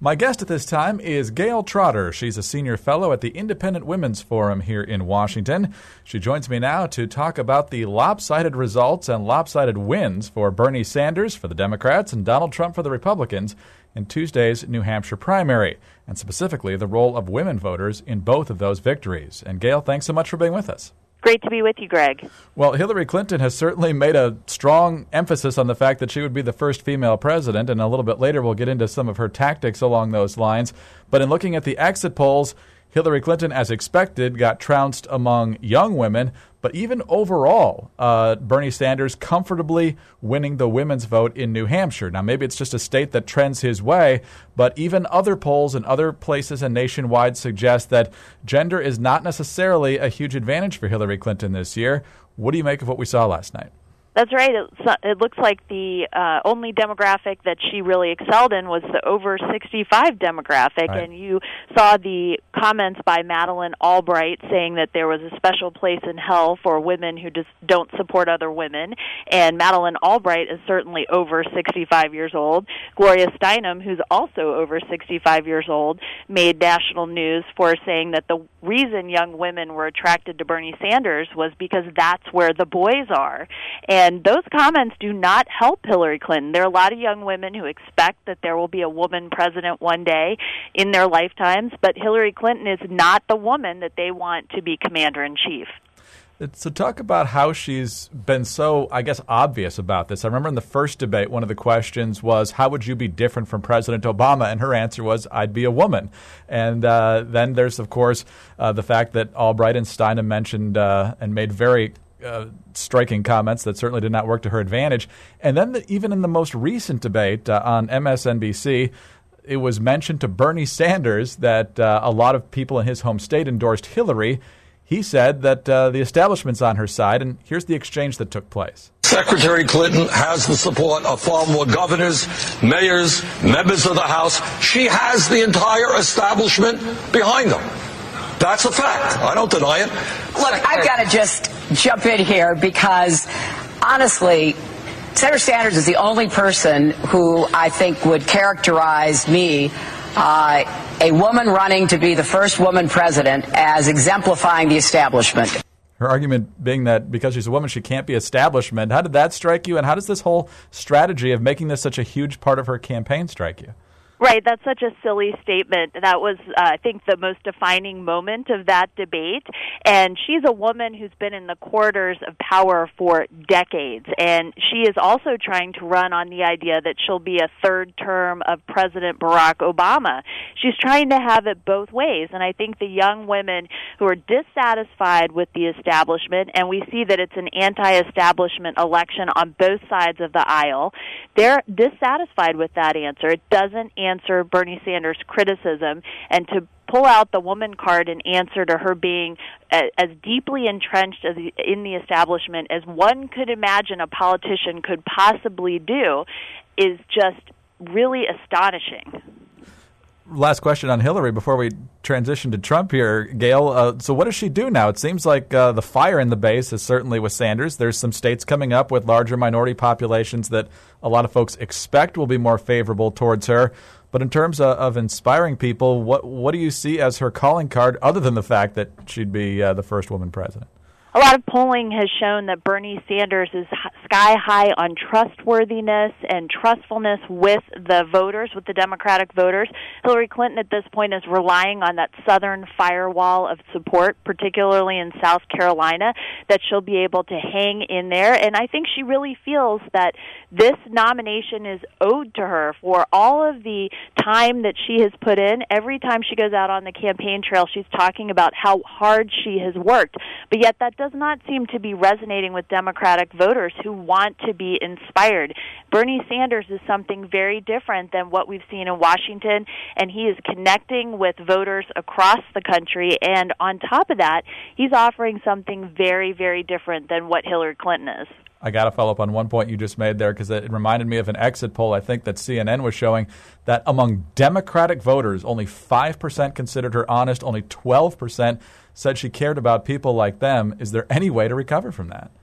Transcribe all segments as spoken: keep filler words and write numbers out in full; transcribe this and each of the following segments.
My guest at this time is Gayle Trotter. She's a senior fellow at the Independent Women's Forum here in Washington. She joins me now to talk about the lopsided results and lopsided wins for Bernie Sanders for the Democrats and Donald Trump for the Republicans in Tuesday's New Hampshire primary, and specifically the role of women voters in both of those victories. And Gayle, thanks so much for being with us. Great to be with you, Greg. Well, Hillary Clinton has certainly made a strong emphasis on the fact that she would be the first female president, and a little bit later we'll get into some of her tactics along those lines. But in looking at the exit polls, Hillary Clinton, as expected, got trounced among young women. But even overall, uh, Bernie Sanders comfortably winning the women's vote in New Hampshire. Now, maybe it's just a state that trends his way, but even other polls in other places and nationwide suggest that gender is not necessarily a huge advantage for Hillary Clinton this year. What do you make of what we saw last night? That's right. It, it looks like the uh, only demographic that she really excelled in was the over sixty-five demographic, right. And you saw the comments by Madeleine Albright saying that there was a special place in hell for women who just don't support other women, and Madeleine Albright is certainly over sixty-five years old. Gloria Steinem, who's also over sixty-five years old, made national news for saying that the reason young women were attracted to Bernie Sanders was because that's where the boys are. And And those comments do not help Hillary Clinton. There are a lot of young women who expect that there will be a woman president one day in their lifetimes, but Hillary Clinton is not the woman that they want to be commander-in-chief. So talk about how she's been so, I guess, obvious about this. I remember in the first debate, one of the questions was, how would you be different from President Obama? And her answer was, I'd be a woman. And uh, then there's, of course, uh, the fact that Albright and Steinem mentioned uh, and made very Uh, striking comments that certainly did not work to her advantage. And then the, even in the most recent debate uh, on M S N B C, it was mentioned to Bernie Sanders that uh, a lot of people in his home state endorsed Hillary. He said that uh, the establishment's on her side, and here's the exchange that took place. Secretary Clinton has the support of far more governors, mayors, members of the House. She has the entire establishment behind her. That's a fact. I don't deny it. Look, I've got to just jump in here because, honestly, Senator Sanders is the only person who I think would characterize me, uh, a woman running to be the first woman president, as exemplifying the establishment. Her argument being that because she's a woman, she can't be establishment. How did that strike you? And how does this whole strategy of making this such a huge part of her campaign strike you? Right, that's such a silly statement. That was, uh, I think, the most defining moment of that debate. And she's a woman who's been in the corridors of power for decades. And she is also trying to run on the idea that she'll be a third term of President Barack Obama. She's trying to have it both ways. And I think the young women who are dissatisfied with the establishment, and we see that it's an anti-establishment election on both sides of the aisle, they're dissatisfied with that answer. It doesn't answer Bernie Sanders' criticism, and to pull out the woman card and answer to her being as deeply entrenched as in the establishment as one could imagine a politician could possibly do is just really astonishing. Last question on Hillary before we transition to Trump here, Gayle. Uh, so what does she do now? It seems like uh, the fire in the base is certainly with Sanders. There's some states coming up with larger minority populations that a lot of folks expect will be more favorable towards her. But in terms of, of inspiring people, what what do you see as her calling card other than the fact that she'd be uh, the first woman president? A lot of polling has shown that Bernie Sanders is sky high on trustworthiness and trustfulness with the voters, with the Democratic voters. Hillary Clinton at this point is relying on that southern firewall of support, particularly in South Carolina, that she'll be able to hang in there. And I think she really feels that this nomination is owed to her for all of the time that she has put in. Every time she goes out on the campaign trail, she's talking about how hard she has worked. But yet that does not seem to be resonating with Democratic voters who want to be inspired. Bernie Sanders is something very different than what we've seen in Washington, and he is connecting with voters across the country. And on top of that, he's offering something very, very different than what Hillary Clinton is. I got to follow up on one point you just made there because it reminded me of an exit poll I think that C N N was showing that among Democratic voters, only five percent considered her honest, only twelve percent said she cared about people like them. Is there any way to recover from that?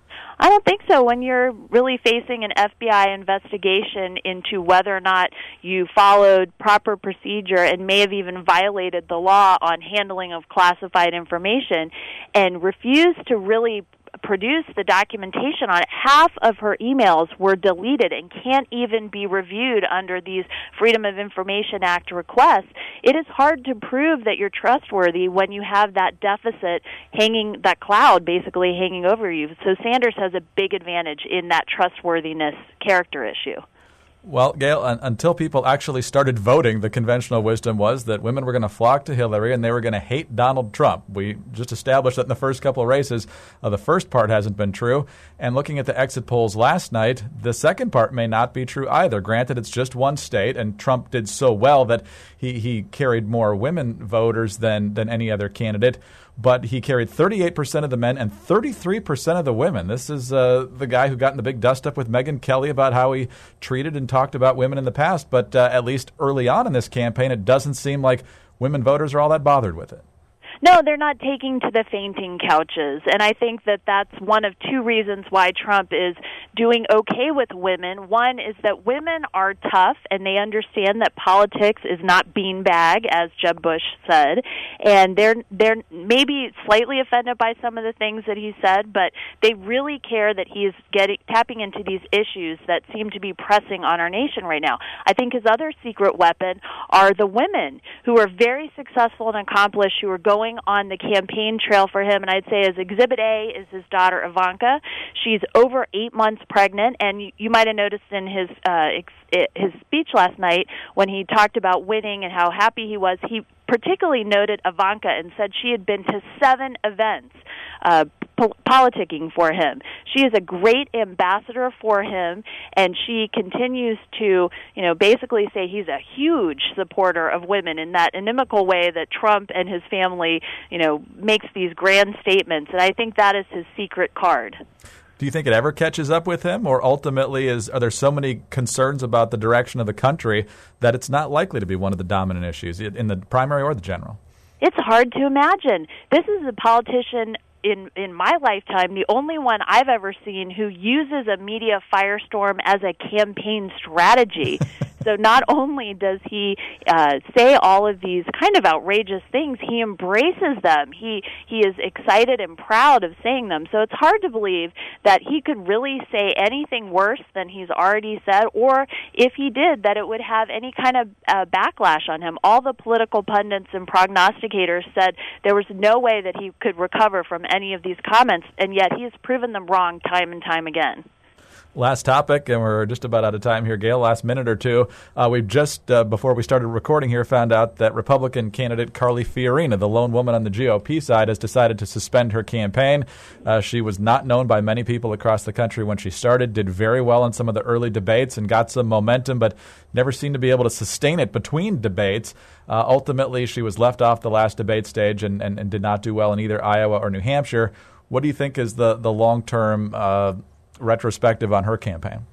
I don't think so. When you're really facing an F B I investigation into whether or not you followed proper procedure and may have even violated the law on handling of classified information and refused to really produce the documentation on it, half of her emails were deleted and can't even be reviewed under these Freedom of Information Act requests. It is hard to prove that you're trustworthy when you have that deficit hanging, that cloud basically hanging over you. So Sanders has a big advantage in that trustworthiness character issue. Well, Gail, un- until people actually started voting, the conventional wisdom was that women were going to flock to Hillary and they were going to hate Donald Trump. We just established that in the first couple of races. Uh, the first part hasn't been true. And looking at the exit polls last night, the second part may not be true either. Granted, it's just one state, and Trump did so well that he, he carried more women voters than, than any other candidate. But he carried thirty-eight percent of the men and thirty-three percent of the women. This is uh, the guy who got in the big dust-up with Megyn Kelly about how he treated and talked about women in the past. But uh, at least early on in this campaign, it doesn't seem like women voters are all that bothered with it. No, they're not taking to the fainting couches, and I think that that's one of two reasons why Trump is doing okay with women. One is that women are tough, and they understand that politics is not beanbag, as Jeb Bush said, and they're they're maybe slightly offended by some of the things that he said, but they really care that he is getting tapping into these issues that seem to be pressing on our nation right now. I think his other secret weapon are the women who are very successful and accomplished, who are going on the campaign trail for him, and I'd say as Exhibit A is his daughter Ivanka. She's over eight months pregnant, and you, you might have noticed in his uh, ex- his speech last night when he talked about winning and how happy he was, he particularly noted Ivanka and said she had been to seven events uh, po- politicking for him. She is a great ambassador for him, and she continues to, you know, basically say he's a huge supporter of women in that inimical way that Trump and his family, you know, makes these grand statements, and I think that is his secret card. Do you think it ever catches up with him, or ultimately is are there so many concerns about the direction of the country that it's not likely to be one of the dominant issues in the primary or the general? It's hard to imagine. This is a politician in in my lifetime, the only one I've ever seen who uses a media firestorm as a campaign strategy. So not only does he uh, say all of these kind of outrageous things, he embraces them. He he is excited and proud of saying them. So it's hard to believe that he could really say anything worse than he's already said, or if he did, that it would have any kind of uh, backlash on him. All the political pundits and prognosticators said there was no way that he could recover from any of these comments, and yet he has proven them wrong time and time again. Last topic, and we're just about out of time here, Gail. Last minute or two. Uh, we've just, uh, before we started recording here, found out that Republican candidate Carly Fiorina, the lone woman on the G O P side, has decided to suspend her campaign. Uh, she was not known by many people across the country when she started, did very well in some of the early debates and got some momentum, but never seemed to be able to sustain it between debates. Uh, ultimately, she was left off the last debate stage and, and, and did not do well in either Iowa or New Hampshire. What do you think is the, the long-term uh retrospective on her campaign?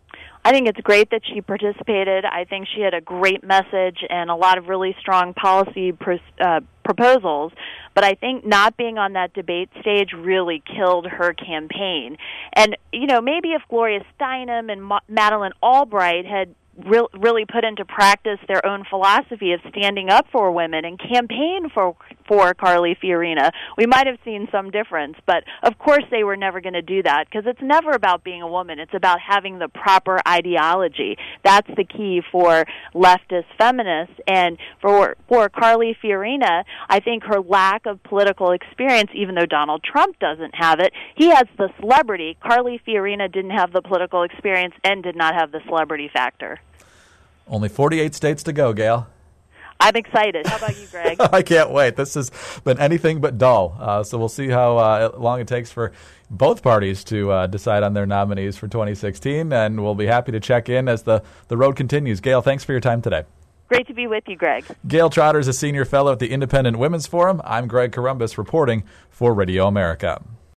I think it's great that she participated. I think she had a great message and a lot of really strong policy pr- uh, proposals. But I think not being on that debate stage really killed her campaign. And, you know, maybe if Gloria Steinem and Ma- Madeleine Albright had Re- really put into practice their own philosophy of standing up for women and campaign for for Carly Fiorina, we might have seen some difference. But, of course, they were never going to do that because it's never about being a woman. It's about having the proper ideology. That's the key for leftist feminists. And for, for Carly Fiorina, I think her lack of political experience, even though Donald Trump doesn't have it, he has the celebrity. Carly Fiorina didn't have the political experience and did not have the celebrity factor. Only forty-eight states to go, Gail. I'm excited. How about you, Greg? I can't wait. This has been anything but dull. Uh, so we'll see how uh, long it takes for both parties to uh, decide on their nominees for twenty sixteen, and we'll be happy to check in as the, the road continues. Gail, thanks for your time today. Great to be with you, Greg. Gail Trotter is a senior fellow at the Independent Women's Forum. I'm Greg Corombos reporting for Radio America.